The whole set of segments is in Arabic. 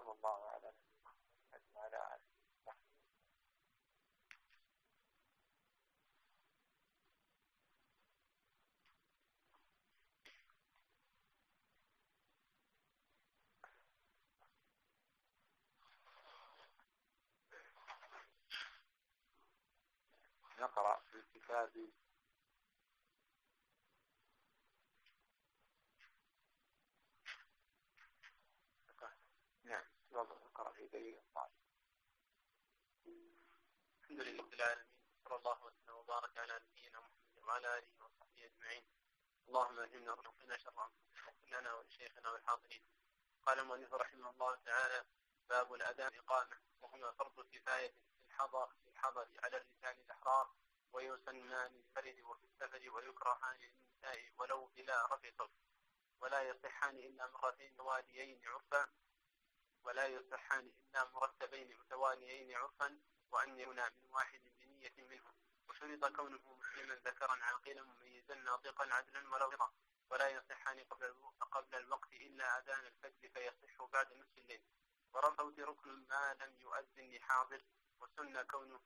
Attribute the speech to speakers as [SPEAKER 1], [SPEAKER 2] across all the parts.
[SPEAKER 1] وصلى الله على نبينا محمد وعلى آله وصحبه. نقرأ في الكتاب نقرأ في دليل الطالب.
[SPEAKER 2] الحمد لله رب العالمين، صلى الله وسلم وبارك على نبينا محمد وعلى آله وصحبه أجمعين. اللهم ألهمنا وارزقنا شر لنا ولشيخنا والحاضرين. قال المؤلف رحمه الله تعالى: باب الأذان والإقامة، وهما فرض كفاية في الحضر على الرجال الأحرار، ويسنان للفرد وفي السفر، ويكرهان للنساء ولو بلا رفع صوت، ولا يصحان إلا مرتين متواليين عرفا، مرتبين متواليين عرفا، وأن يكون من واحد بنية منهم. وشرط كونه مسلما ذكرا عاقلا مميزا ناطقا عدلا ولو رضا. ولا يصحان قبل الوقت إلا أذان الفجر فيصح بعد نصف الليل. ورفعت ركن ما لم يؤذن لحاضر. وسن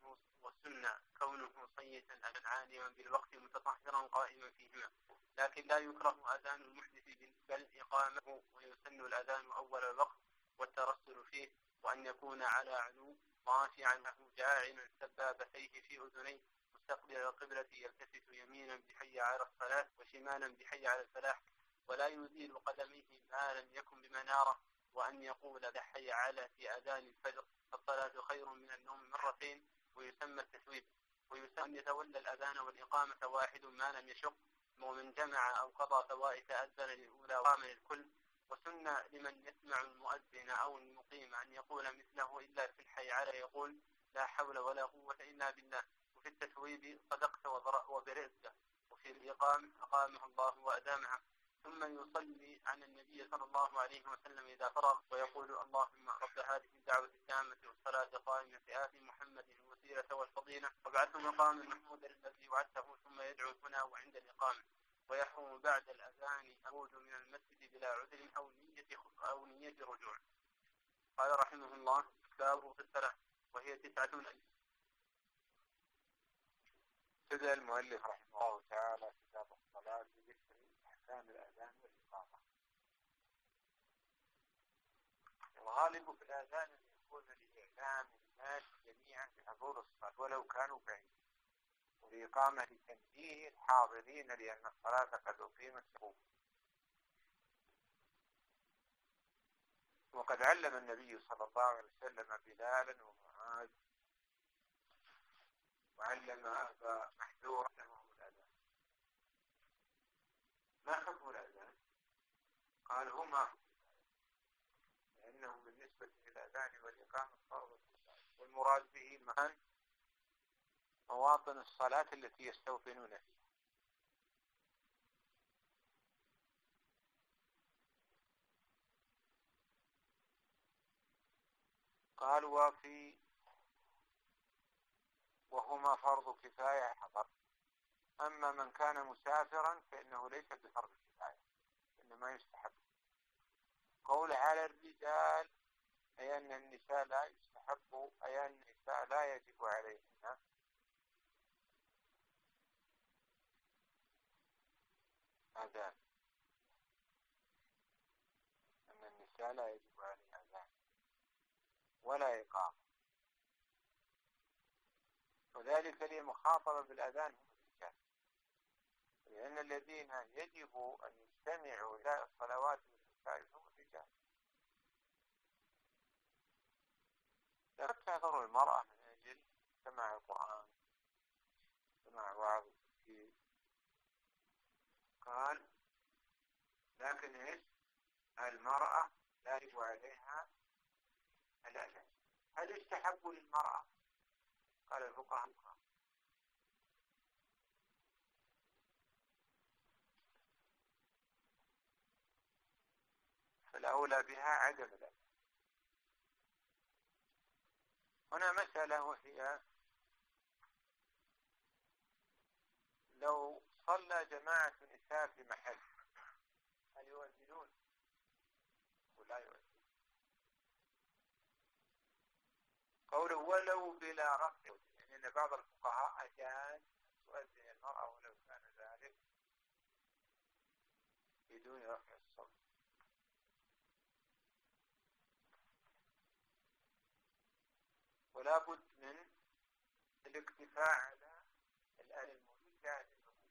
[SPEAKER 2] كونه صيتا أذان عالما بالوقت متطهرا قائما فيهما. لكن لا يكره أذان المحدث بل إقامه. ويسن الأذان أول الوقت والترسل فيه، وأن يكون على علو رافعا له جاعلا سبابتيه في أذنيه مستقبل القبلة، يلتفت يمينا بحي على الصلاة وشمالا بحي على الفلاح، ولا يزيل قدميه ما لم يكن بمنارة. وأن يقول بحي على في أذان الفجر: الصلاة خير من النوم مرتين. ويسمى التثويب. ويسمى أن يتولى الأذان والإقامة واحد ما لم يشق، ومن جمع أو قضى فوائد أذن للأولى وقام للكل. وسن لمن يسمع المؤذن أو المقيم أن يقول مثله، إلا في الحي على يقول: لا حول ولا قوة إلا بالله. وفي التثويب: صدقت وبرئت. وفي الإقامة: أقامه الله وأدامها. ثم يصلي على النبي صلى الله عليه وسلم إذا فرغ، ويقول: اللهم رب هذه الدعوة التامة والصلاة القائمة آت محمد الوسيلة والفضيلة وابعثه مقاما محمودا الذي وعدته. ثم يدعو هنا وعند الإقامة. ويحرم بعد الأذان الخروج من المسجد بلا عذر أو نية رجوع. قال رحمه الله: باب في الصلاة، وهي 9.
[SPEAKER 1] ابتدأ المؤلف رحمه الله تعالى كتاب الصلاة بذكر أحكام الأذان والإقامة. الغالب في الأذان أن يكون لإعلام الناس جميعا بحضور الصلاة ولو كانوا بعيد، والإقامة لتنبيه الحاضرين لأن الصلاة قد أقيمت لهم. وقد علم النبي صلى الله عليه وسلم بلالا ومعاذ، وعلم أبا محذور لهم الأذان. ما حكم الأذان؟ قال: هما لأنه بالنسبة للأذان والإقامة فرض كفاية، والمراد به مواطن الصلاة التي يستوطنون فيها. قال: وهما فرض كفاية حضر. أما من كان مسافرا فإنه ليس بفرض كفاية، إنما يستحب. قول على الرجال أي أن النساء لا يستحب، أي أن النساء لا يجب عليهن أذان، أن النساء لا يجب عليهن أذان ولا إقامة، وذلك لمخاطبة بالأذان هم الرجال، لأن الذين يجب أن يستمعوا إلى الصلوات والمساجد هم الرجال. لا تعذر المرأة من أجل سماع القرآن، سماع وعظ التفكير. قال: لكن إيش؟ المرأة لا يجب عليها الأذان. هل يستحب للمرأة؟ قال الفقهاء: فالأولى بها عدم الأذان. هنا مسألة، وهي لو صلى جماعة نساء في محل هل يؤذنون ولا يؤذنون؟ قوله ولو بلا رفع، يعني أن بعض الفقهاء أجاز تؤذن المرأة ولو كان ذلك بدون رفع الصوت. ولا بد من الاكتفاء على الآن الموجود جاهز النبوة،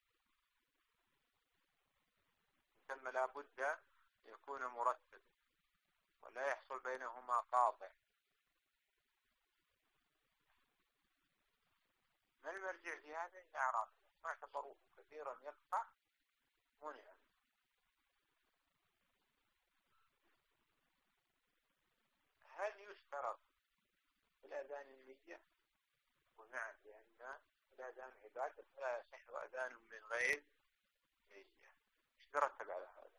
[SPEAKER 1] ثم لا بد يكون مرتب ولا يحصل بينهما قاطع. ما المرجع في هذا إلى أعراف ما اعتبروه كثيرا يقطع منع. هل يشترط في الأذان النية؟ ونعم، لأن الأذان عبادة فلا يصح أذان من غير نية. ايش ترتب على هذا؟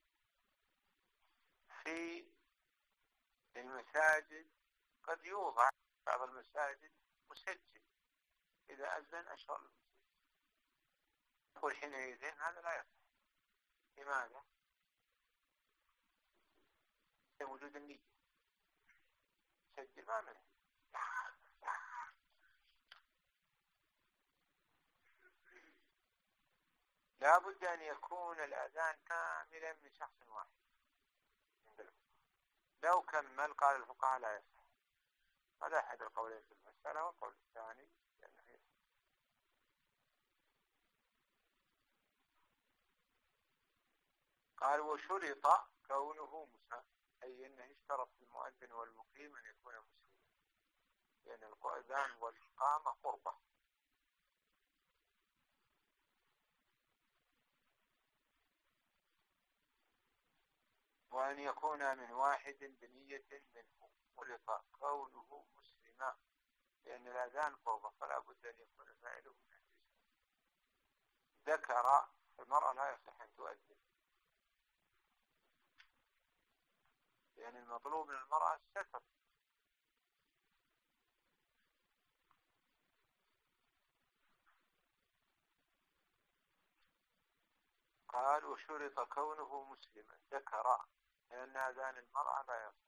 [SPEAKER 1] في المساجد قد يوضع بعض المساجد مسجل إذا أذن أشهر المسجد، يقول حينئذ هذا لا يصح. لماذا؟ وجود النية سجل ما منه. لا بد أن يكون الأذان كاملا من شخص واحد. لو كمل قال الفقهاء لا يصح. هذا أحد القولين في المسألة، والقول الثاني لأنه يصح. قال وشرط كونه مسلم، أي أنه يشترط في المؤذن والمقيم أن يكون مسلما، لأن الأذان والإقامة قربة. وأن يكون من واحد بنية منه، ولقاء كونه مسلما، لأن الأذان قربة فلا بد أن يكون فاعله من أهل الإسلام. ذكر المرأة لا يصح أن تؤذن، لأن المطلوب من المرأة الستر. قال وشرط كونه مسلما، ذكر، لأن أذان المرأة لا يصح.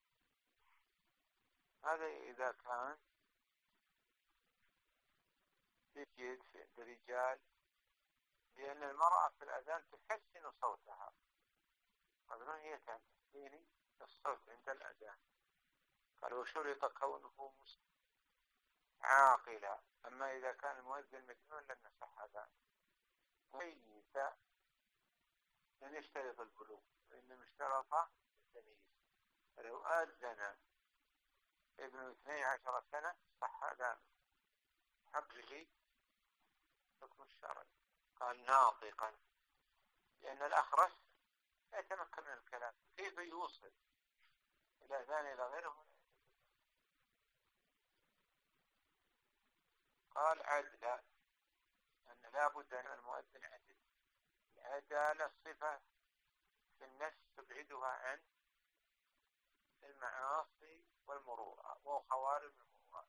[SPEAKER 1] هذا إذا كان يجد في الرجال، لأن المرأة في الأذان تحسن صوتها، أظن هي تحسين الصوت عند الأذان. قال وشرط كونه مسلم عاقلا، أما إذا كان المؤذن مجنون لم يصح أذان. ميت لم يشترط البلوغ، وإنما اشترط التمييز. فلو أذن ابن 12 سنة صح أذانه، حقه حكم الشرع. قال ناطقا، لأن الأخرس لا يتمكن من الكلام، كيف يوصل الأذان إلى غيره؟ قال عدلا، أن لا بد أن المؤذن عدل. العدالة صفة في النفس تبعدها عن المعاصي والمروءة وخوارم المروءة.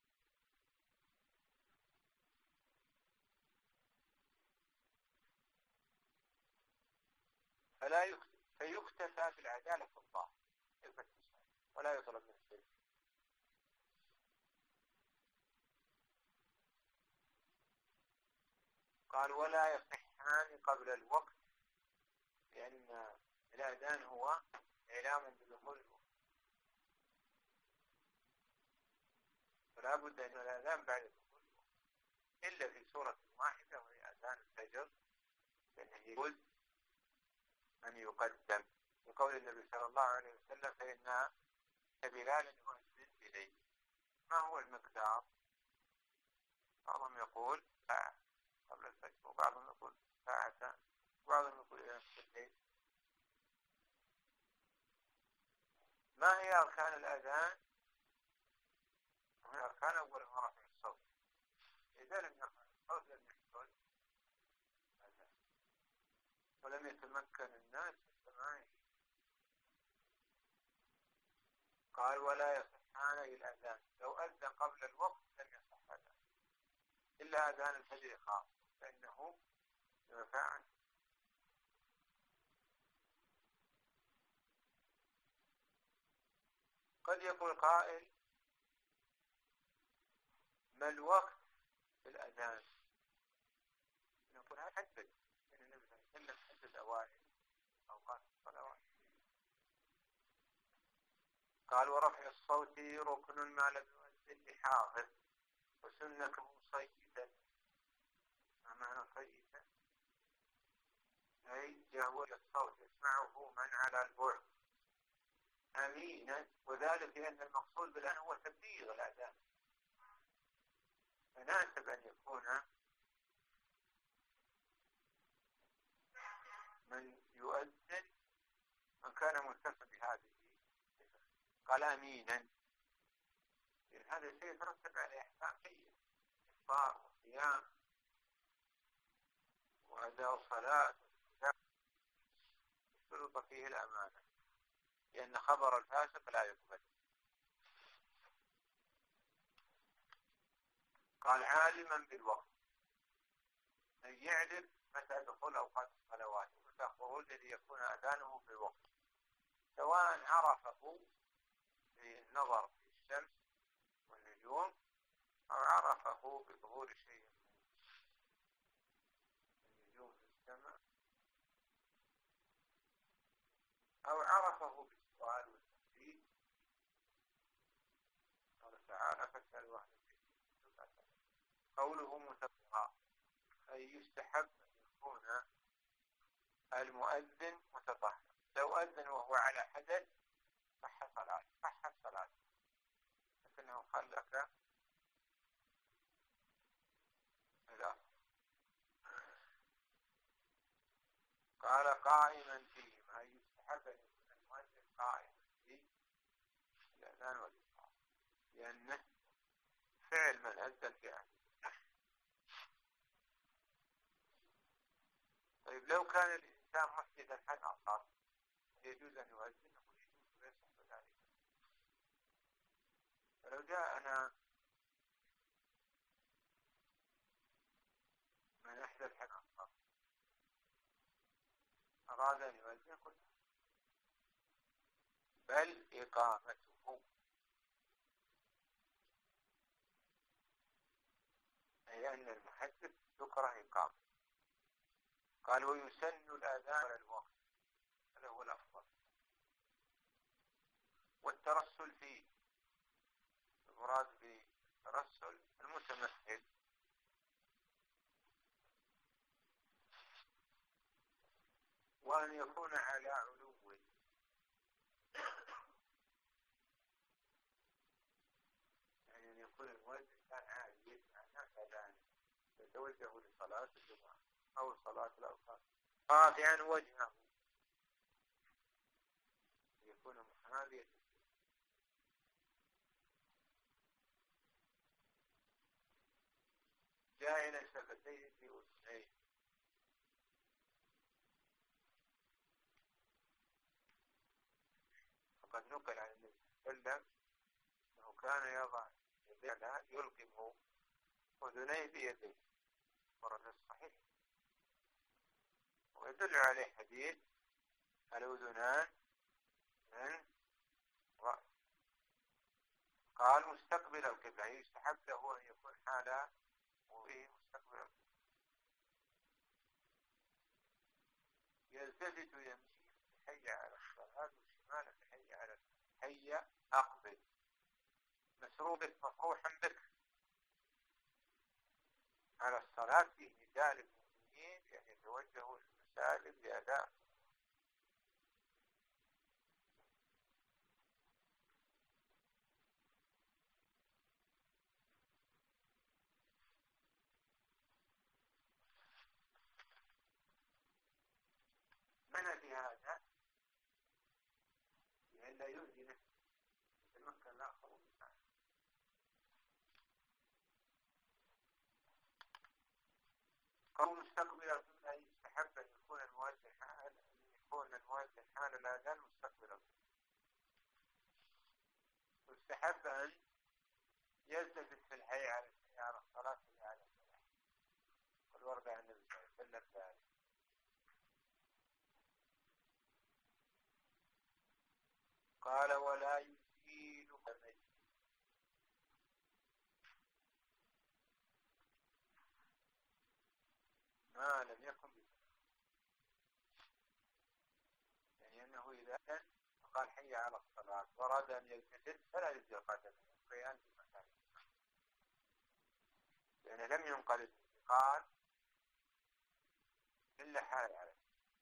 [SPEAKER 1] فيكتفى بالعدالة في الله ولا يطلب من الشرك. قال ولا يصحان قبل الوقت، لأن الأذان هو إعلام بدخول الوقت، فلا بد أن الأذان بعد دخول الوقت، إلا في سورة واحدة وهي أذان الفجر، لأنه يجوز أن يقدم بقول النبي صلى الله عليه وسلم فإن بلال يؤذن إليه. ما هو المقدار؟ بعضهم يقول ساعة قبل الفجر، وبعضهم يقول ساعة، وبعضهم يقول إلى نصف الليل. ما هي أركان الأذان؟ هي أركان أولها رفع الصوت، إذا لم يرفع الصوت لم يحصل أذان، ولم يتمكن الناس من سماعه. قال ولا يصحان الأذان، لو أذن قبل الوقت لم يصح أذان، إلا أذان الفجر خاص فإنه يرفع عنه. قد يقول قائل ما الوقت في الأذان؟ نقول حدد، إن النبي صلى الله عليه وسلم حدد أوائل أوقات الصلوات. قال ورفع الصوت ركن ما لم يؤذن بحاضر وسنته صيتا. ما معنى صيتا؟ أي جهور الصوت يسمعه من على البعد أمينا، وذلك لأن المقصود بالآن هو تبليغ الأذان، فناسب أن يكون من يؤذن من كان متصل بهذه. قال أمينا، هذا الشيء يترتب عليه أحكام شيء، إفطار وصيام وأداء صلاة، يشترط فيه الأمانة، لأن خبر الفاسق لا يقبل. قال عالما بالوقت، أن يعرف متى دخول أوقات الصلوات ومتى خروج الذي يكون أذانه في الوقت، سواء عرفه بالنظر في الشمس والنجوم أو عرفه بظهور شيء من النجوم في السماء، أو عرفه بالسؤال والتفسير. قال تعالى فاسألوا أهل الذكر. قوله متطهرا، أي يستحب أن يكون المؤذن متطهر. لو أذن وهو على حدث صح الصلاة، لكنه قال لك لا. قال قائما فيهم، أي يستحب أن يكون المؤذن قائما في الأذان والإقامة، لأنه فعل من أذن في أهله. طيب لو كان الإنسان محدثا حدثا يجوز أن يؤذن ويجوز ويصح ذلك. فلو جاءنا من أحدث حدثا أراد أن يؤذن قلنا بل إقامته، أي أن المحدث يكره إقامة. قال ويسن الأذان على الوقت، هذا هو الأفضل. والترسل فيه، المراد بالترسل المتمثل، وأن يكون على علو، يعني أن يكون المؤذن كان عالي يسمع الناس أذان يتوجه لصلاة الجمعة أو صلاة الأوقات، رافعا وجهه، يكون محاذيا، جاعلا شفتيه في أذنيه. فقد نقل عن النبي صلى الله عليه وسلم أنه كان يضع يديه يلقم أذنيه بيديه، ورد الصحيح، ويدل عليه حديث الأذنان من رأس. قال مستقبل القبلة، يستحب له أن يكون حالا وإيه مستقبل القبلة. يلتفت يمشي حي على الصلاة، وشمالا حي على حي أقبل، مسروبك مفروحا بك على الصلاة، فيه نداء للمؤمنين بأن يتوجهوا للمساجد لأداء. من في هذا لأن لا يؤذي نفسه، يتمكن الآخر من ذلك. قول مستقبل القبلة، يستحب أن يكون المؤذن حال الأذان مستقبل القبلة، ويستحب أن يلتفت في الحي على الصلاة في على الصلاة، قد ورد عن النبي صلى الله عليه وسلم ذلك. قال ولا يزيل فمه، لم يكن يعني أنه إذا قال حي على الصلاة وراد أن يلتفت فلا يجزي قدمه يبقيان في مكانه لأنه لم ينقل الانتقال إلا حال عليه.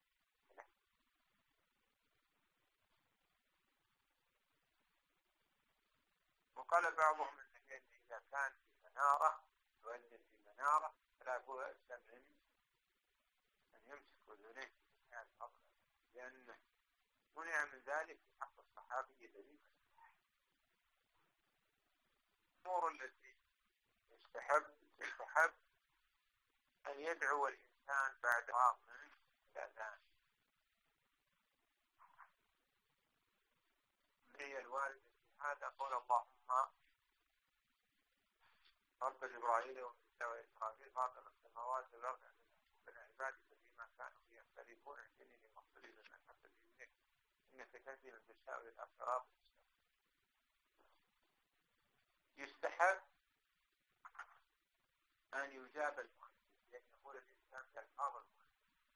[SPEAKER 1] وقال بعضهم أن إذا كان في منارة يؤذن في منارة فلا بأس من أن يمسك أذنيه في مكان أفضل لأنه منع من ذلك في حق الصحابي الذي الأمور التي يستحب أن يدعو الإنسان بعد فرغ من الأذان هي الوالدة في هذا قول اللهم رب إبراهيم وموسى وإسرائيل فاطر السماوات والأرض من عبادك فيما كانوا فيه يختلفون اهدني لما اختلف من الحق بإذنك إنك تهدي من تشاء إلى صراط يستحب أن يجاب المؤذن لأن يقول الإنسان بألفاظ المؤذن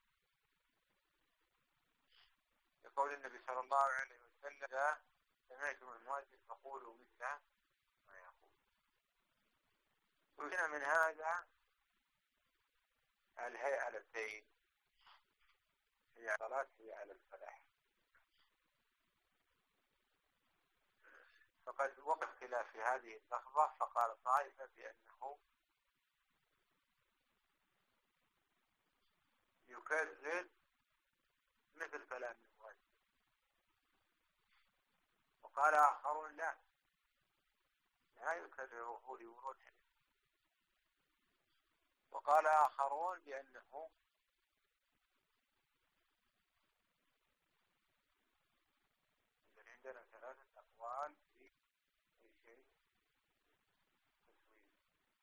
[SPEAKER 1] يقول النبي صلى الله عليه وسلم إذا سمعتم المؤذن فقولوا مثل ما يقول. وهنا من هذا الهيئة على الدين هي صلاة هي على الفلاح فقد وقع خلاف في هذه اللحظة فقال طائفة بأنه يكرر مثل كلام المؤذن وقال آخرون لا يكرره لورود حديث وقال آخرون بأنه عندنا ثلاثة أقوال في أي شيء تسويق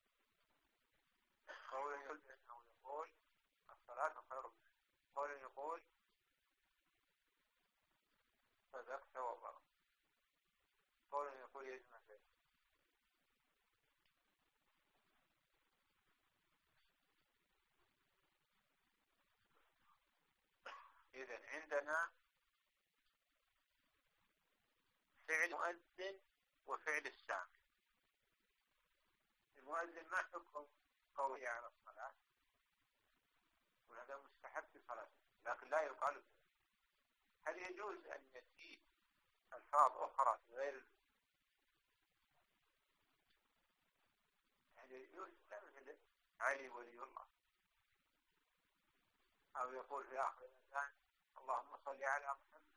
[SPEAKER 1] قول يقول بأنه يقول الصلاة خير منه قول يقول صدقت وبرا قول يقول يجمع بين إذن عندنا فعل مؤذن وفعل السامع المؤذن ما حكم قوله على الصلاة وهذا مستحب في صلاة لكن لا يقال هل يجوز أن يأتي ألفاظ أخرى غير هل يجوز مثل علي ولي الله أو يقول في آخر الأذان اللهم صل على محمد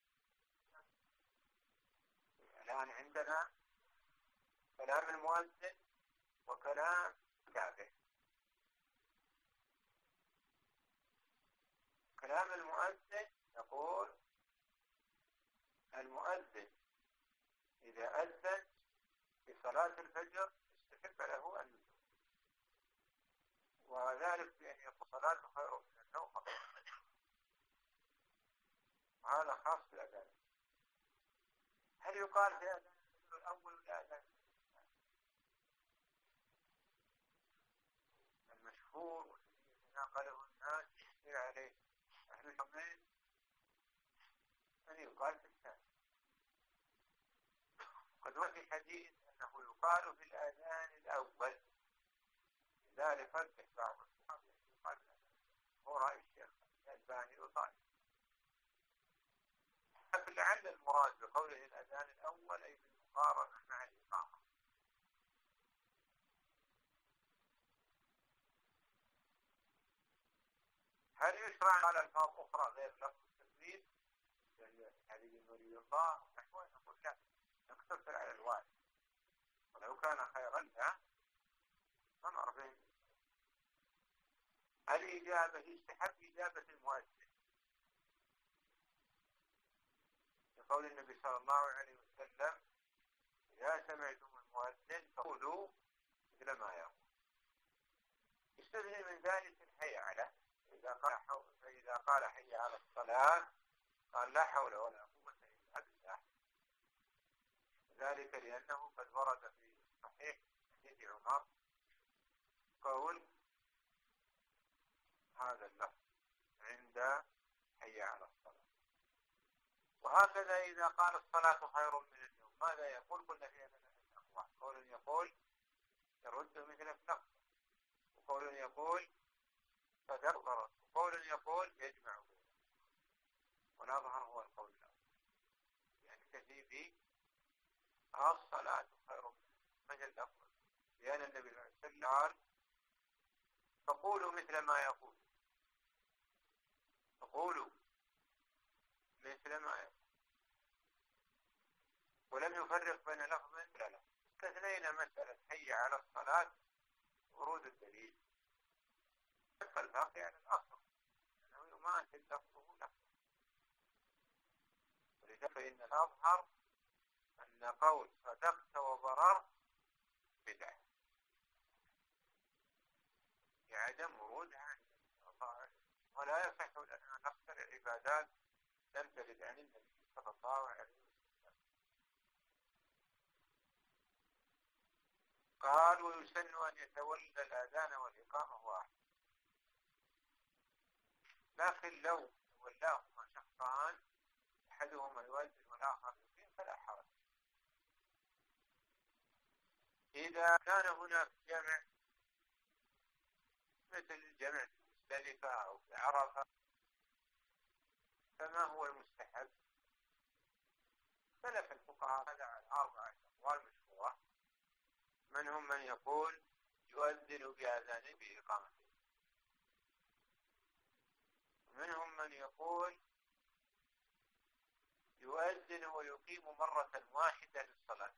[SPEAKER 1] الآن عندنا كلام المؤذن وكلام التابع كلام المؤذن يقول المؤذن إذا أذن في صلاة الفجر استحب له أن يجوز وذلك بأن يقول صلاة خير من النوم وهذا خاص بالأذان هل يقال في الأذان الأول ولا أذان المشهور والذي نقله الناس يحمل عليه أهل الحمين أن يقال في الثاني قد وفي حديث أنه يقال في الأذان الأول لذلك فرق بعض الصحابة يقال هو رأي الشيخ الألباني وطائف لعل المراد بقوله الأذان الأول أي بالمقارنة مع الإقامة هل يشرع على ألفاظ أخرى غير لفظ التسليم هذه ولي الله نحو نقول لا نقتصر على الواجب ولو كان خيرا لا ما نعرفين الإجابة يستحب إجابة المؤذن قول النبي صلى الله عليه وسلم إذا سمعتم المؤذن فقولوا مثل ما يقول يستثني من ذلك الحي على فإذا قال حي على الصلاة قال لا حول ولا قوة إلا بالله ذلك لأنه قد ورد في صحيح حديث عمر قول هذا هذا اللفظ عند حي على الصلاة. وهكذا إذا قال الصلاة خير من النوم ماذا يقول؟ قلنا فيها ثلاثة أقوال. قول يقول يرد مثل النقص، وقول يقول فتغفر، وقول يقول يجمع بينه. والأظهر هو القول الأول، يعني كثير به الصلاة خير من الأفضل، لأن النبي صلى الله عليه وسلم قال فقولوا مثل ما يقول، فقولوا مثل ما يقول، ولم يفرق بين لفظ ولا لفظ. استثنينا مسألة حي على الصلاة ورود الدليل، يبقى الباقي على الأصل أنه يماثل لفظه لفظه. ولذا فإن الأظهر أن قول صدقت وبررت بدعة لعدم ورودها عن الله، ولا يصح لنا نخترع عبادات لم ترد عن النبي صلى الله عليه وسلم. قال ويسن أن يتولى الأذان والإقامة واحد، لكن لو ولاهما شخصان أحدهما يؤذن والآخر يقيم فلا حرج. إذا كان هناك جمع مثل جمع في مزدلفة أو في عرفة فما هو المستحب؟ اختلف الفقهاء هذا على 4 أقوال مشهورة، منهم من يقول يؤذن بأذان بإقامته، ومنهم من يقول يؤذن ويقيم مرة واحدة للصلاة،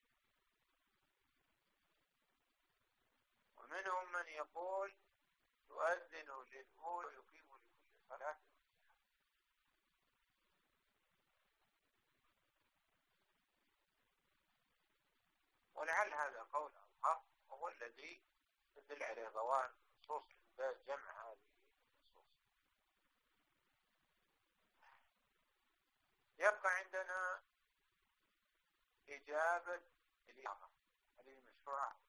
[SPEAKER 1] ومنهم من يقول يؤذن للأولى ويقيم لكل صلاة. ولعل هذا قول أظهر وهو الذي تدل عليه ظواهر النصوص جمع هذه النصوص. يبقى عندنا إجابة الإقامة، هذه مشروعة.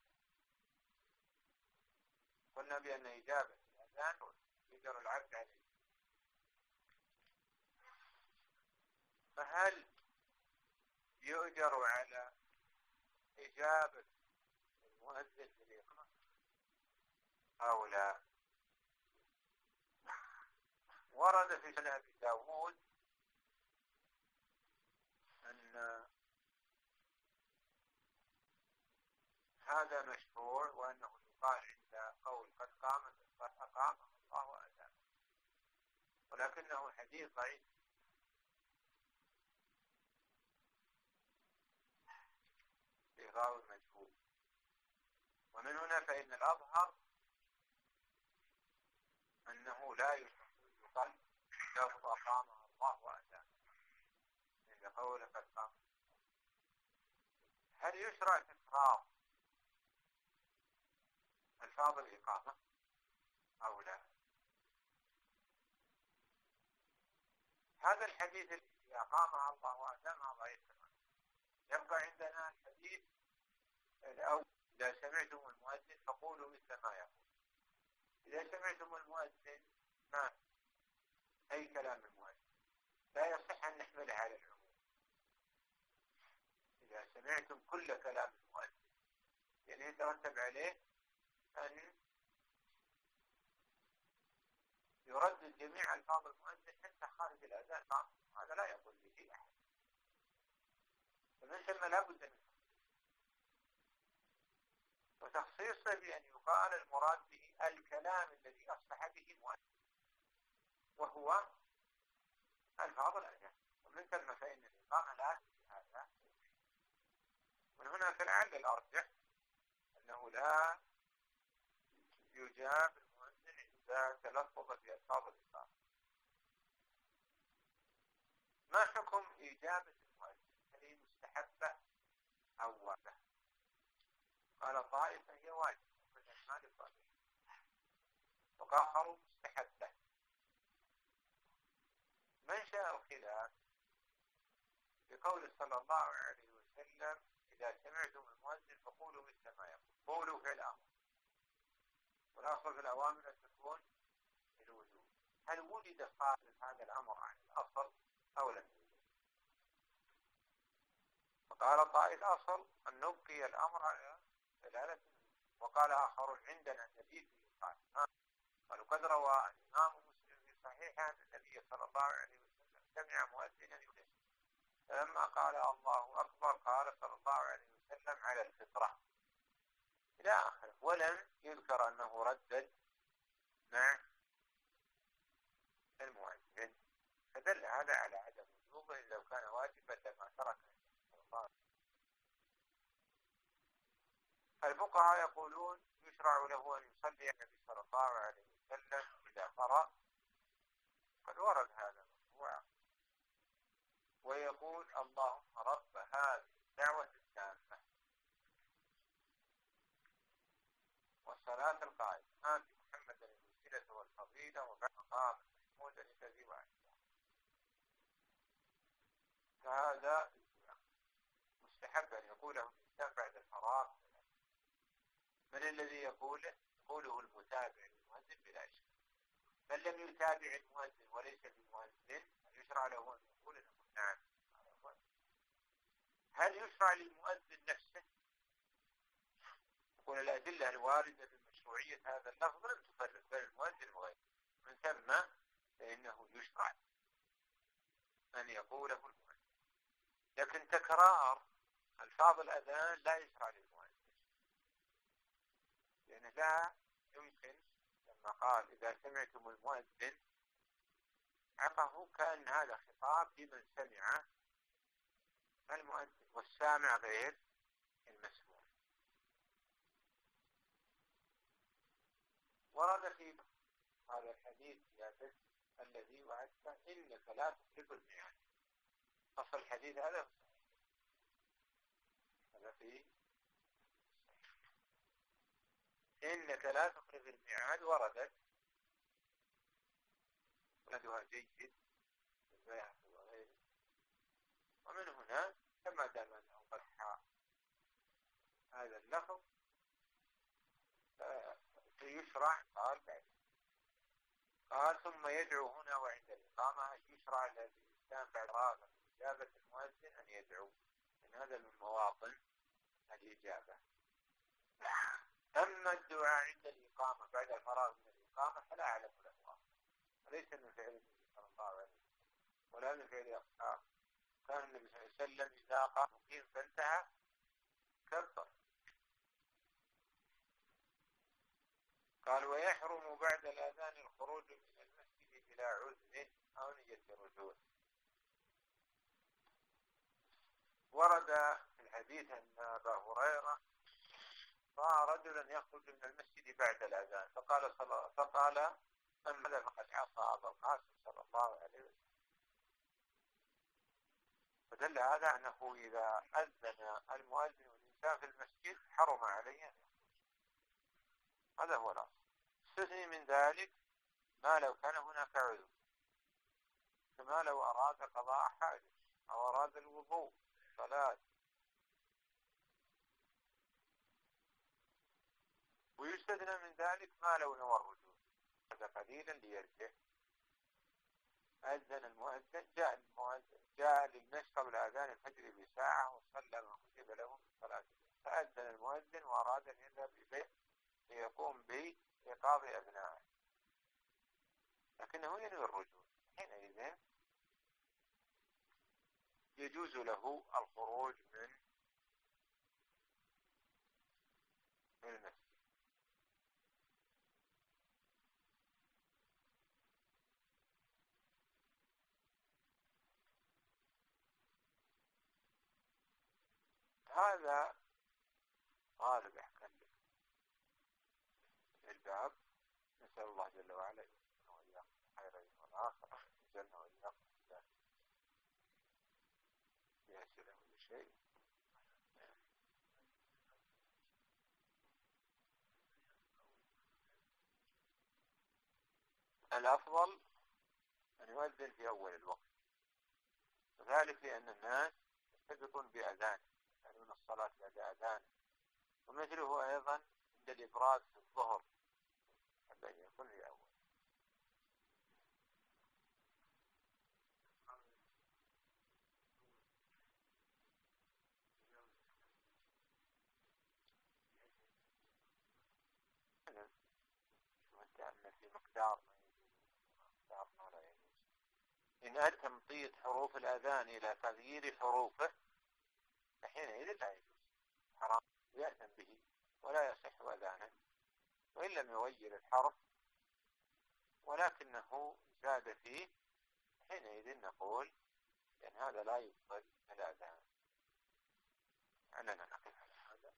[SPEAKER 1] قلنا بأن إجابة الأذان يقدر العبد عليه، فهل يؤجر على إجابة المؤذن بالإقامة أو لا؟ ورد في سنن أبي داود أن هذا مشروع، وأنه يقال عند قول قد قامت الصلاة أقامه الله وأذان، ولكنه حديث ضعيف راوي مجهول. ومن هنا فإن الأظهر أنه لا يقال لفظ أقامه الله وأذان عند قول قد قام. هل يشرع تكرار ألفاظ الإقامة أو لا؟ هذا الحديث الذي أقامها الله وأذانها ضعيف. يبقى عندنا الحديث الأول إذا سمعتم المؤذن فقولوا مثل ما يقول. إذا سمعتم المؤذن ما أي كلام المؤذن لا يصح أن نحمله على العموم. إذا سمعتم كل كلام المؤذن يعني يترتب عليه أن يردد جميع ألفاظ المؤذن حتى خارج الأذان، هذا لا يقول به أحد، فمن ثم لا بد منه. وتخصيصه بأن يقال المراد به الكلام الذي أصبح به المؤذن وهو ألفاظ الأذان، ومن ثم فإن الإقامة لا في هذا. من هنا فلعل الأرجح أنه لا يجاب المؤذن إذا تلفظ بألفاظ الإقامة. ما حكم إجابة المؤذن؟ هل هي مستحبة أو واجبة؟ قال طائفة هي واجبة وآخر مستحبة. منشأ الخلاف بقول صلى الله عليه وسلم إذا سمعتم المؤذن فقولوا مثل ما يقول، قولوا في الأمر، والأصل في الأوامر أن تكون بالوجوب. هل وجد صارف هذا الأمر عن الأصل أو لم يوجد؟ فقال طائف الأصل أن نبقي الأمر على دلالة، وقال آخرون عندنا دليل فيه قال. قالوا قد روى الإمام مسلم في صحيحه أن النبي صلى الله عليه وسلم سمع مؤذنا يؤذن، فلما قال الله أكبر قال صلى الله عليه وسلم على الفطرة إلى آخره، ولم يذكر أنه ردد مع المؤذن، فدل هذا على عدم وجوبه. لو كان واجبا لما تركه صلى الله عليه وسلم. الفقهاء يقولون يشرع له أن يصلي على النبي صلى الله عليه وسلم إذا قرأ، قد ورد هذا مرفوعا، ويقول اللهم رب هذه الدعوة التامة والصلاة القائمة آت محمدا الوسيلة والفضيلة وبعد مقام محمودا الذي وعده. فهذا مستحب أن يقوله الإنسان بعد الفراغ. من الذي يقوله؟ يقوله المتابع للمؤذن بلا إشكال. من لم يتابع المؤذن وليس بمؤذن يشرع له أن يقول نقول نعم. هل يشرع للمؤذن نفسه؟ يقول الأدلة الواردة بمشروعية هذا اللفظ لم تفرق بين المؤذن وغيره، من ثم فإنه يشرع أن يقوله المؤذن. لكن تكرار ألفاظ الأذان لا يشرع للمؤذن، لأن لا يمكن لما قال إذا سمعتم المؤذن عقه كأن هذا خطاب لمن سمع المؤذن، والسامع غير المسموع. ورد في هذا الحديث يا بس الذي وعدت إنك لا تخلف الميعاد. أصل الحديث هذا في إنك لا تخلف الميعاد، وردت ولدها جيد البيهقي وغيره. ومن هنا كما دام أنه قد هذا اللفظ فيشرع. قال بعد قال ثم يدعو هنا وعند الإقامة، يشرع للإنسان بعد راغب إجابة المؤذن أن يدعو، إن هذا من مواطن الإجابة. أما الدعاء عند الإقامة بعد الفراغ من الإقامة فلا أعلم له أصلا، وليس من فعل النبي صلى الله عليه وسلم ولا من فعل أصحابه. كان النبي صلى الله عليه وسلم إذا قام مقيم فانتهى كبر. قال ويحرم بعد الأذان الخروج من المسجد بلا عذر أو نية الرجوع. ورد في الحديث أن أبا هريرة رأى رجلا يخرج من المسجد بعد الأذان فقال أما فقد عصى أبا القاسم صلى الله عليه وسلم. فدل هذا أنه إذا أذن المؤذن والإنسان في المسجد حرم عليه أن يخرج. هذا هو الأصل. استثني من ذلك ما لو كان هناك عذر، كما لو أراد قضاء حاجة أو أراد الوضوء صلاة. ويستثنى من ذلك ما لو نوى الرجوع، هذا قليلا ليرجع. أذن المؤذن جاء للمسجد قبل أذان الفجر بساعة وصلى ما كتب له من صلاة، فأذن المؤذن وأراد أن يذهب إليه ليقوم بإيقاظ أبنائه، لكنه ينوي الرجوع، حينئذ يجوز له الخروج من المسجد. هذا غالب أحكام الباب. نسأل الله جل وعلا يوفقنا وإياكم خير والآخرة، يجعلنا وإياكم ييسر كل شيء. الأفضل أن يؤذن في أول الوقت، وذلك لأن الناس يستبقون بأذان، يسألون الصلاة بعد أذان. ومثله أيضا عند الإبراز في الظهر أن يكون في أول. اختيار ما لا يجوز. إن أدى تمطيط حروف الأذان إلى تغيير حروفه فحينئذ لا يجوز، حرام يأثم به ولا يصح أذانه، وإن لم يغير الحرف ولكنه زاد فيه حينئذ نقول لأن هذا لا يبطل الأذان. أننا نقف على هذا.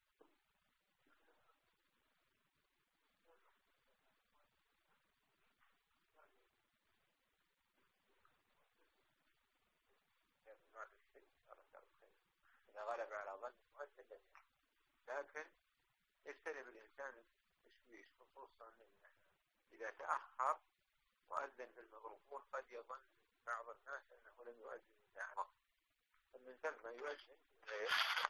[SPEAKER 1] إذا غلب على ظن مؤذن لكن يجتنب الإنسان التشويش، خصوصا إذا تأخر وأذن في الميكروفون قد يظن بعض الناس أنه لم يؤذن إلا عن وقت، فمن ثم يؤذن